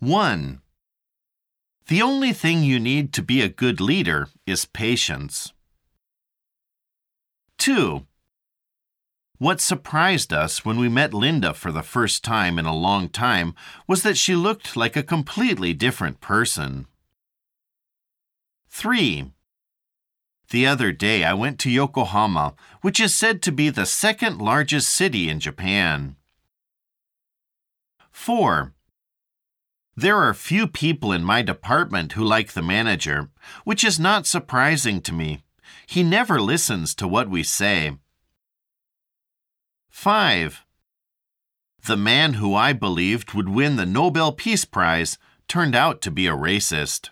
1. The only thing you need to be a good leader is patience. 2. What surprised us when we met Linda for the first time in a long time was that she looked like a completely different person. 3. The other day I went to Yokohama, which is said to be the second largest city in Japan. 4. There are few people in my department who like the manager, which is not surprising to me. He never listens to what we say. 5. The man who I believed would win the Nobel Peace Prize turned out to be a racist.